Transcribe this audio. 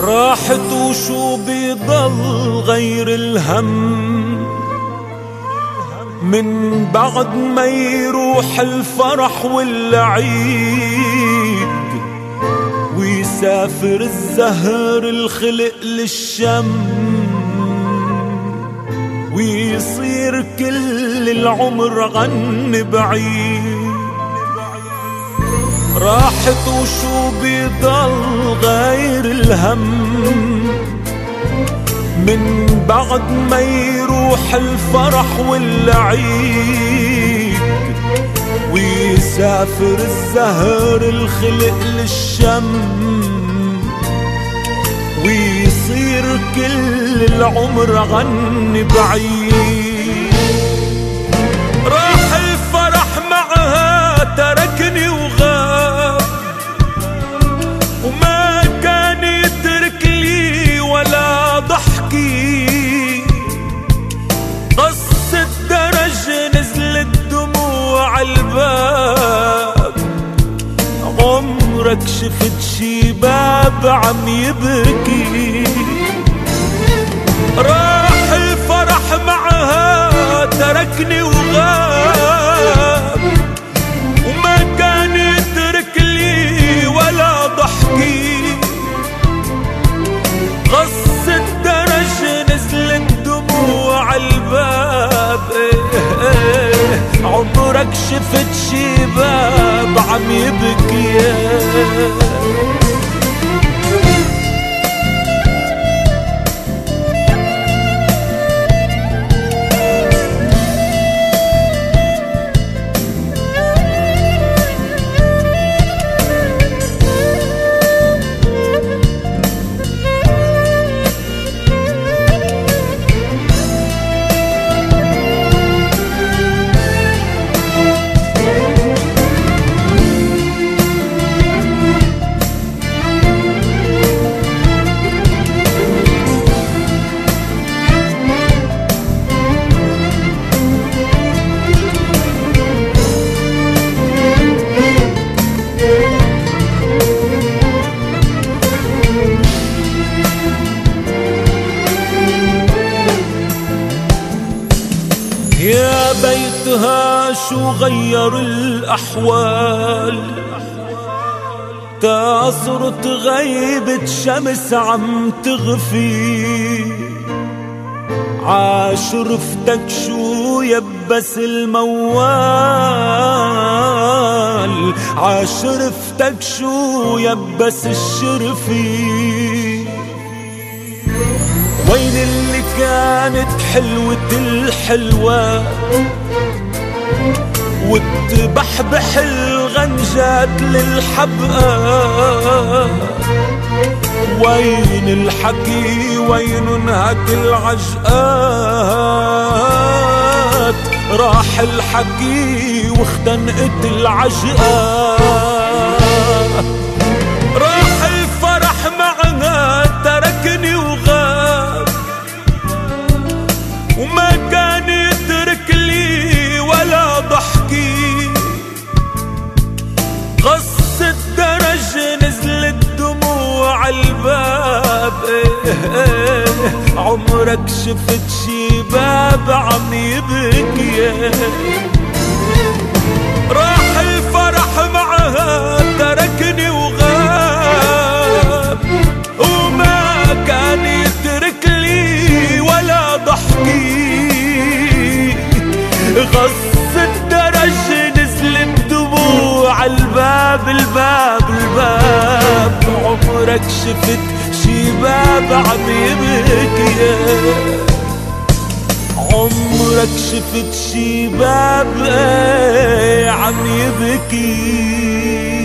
راحت وشو بيضل غير الهم من بعد ما يروح الفرح والعيد ويسافر الزهر الخلق للشم ويصير كل العمر غن بعيد. راحت وشو بيضل غير الهم من بعد ما يروح الفرح والعيد ويسافر الزهر الخلق للشم ويصير كل العمر غن بعيد. راح الفرح معها تركني وغاب وما كان يترك لي ولا ضحكي. قص الدرج نزلت دموع الباب عمرك شفت شي باب عم يبكي. راح الفرح معها تركني وغاب وما كان يترك لي ولا ضحكي. قص الدرج نزلت دموع الباب عمرك شفت شي باب عم يبكي. يا بيتها شو غير الأحوال تصرت غيبة شمس عم تغفي. عاشرفتك شو يبس الموال عاشرفتك شو يبس الشرفي. وين اللي كانت حلوة الحلوة وتبحبح الغنجات للحبقى. وين الحكي وين انهك العجقات. راح الحكي واختنقت العجقة. راح الفرح معها تركني وغاب وما كان يترك لي ولا ضحكي. قص الدرج نزلت دموع الباب عمرك شفت شي باب عم يبكي. راح الفرح معها تركني وغاب وما كان يترك لي ولا ضحكي. غص الدرج نزلت دموع الباب الباب عمرك شفت شي باب عم يبكي. عمرك شفت شي باب عم يبكي.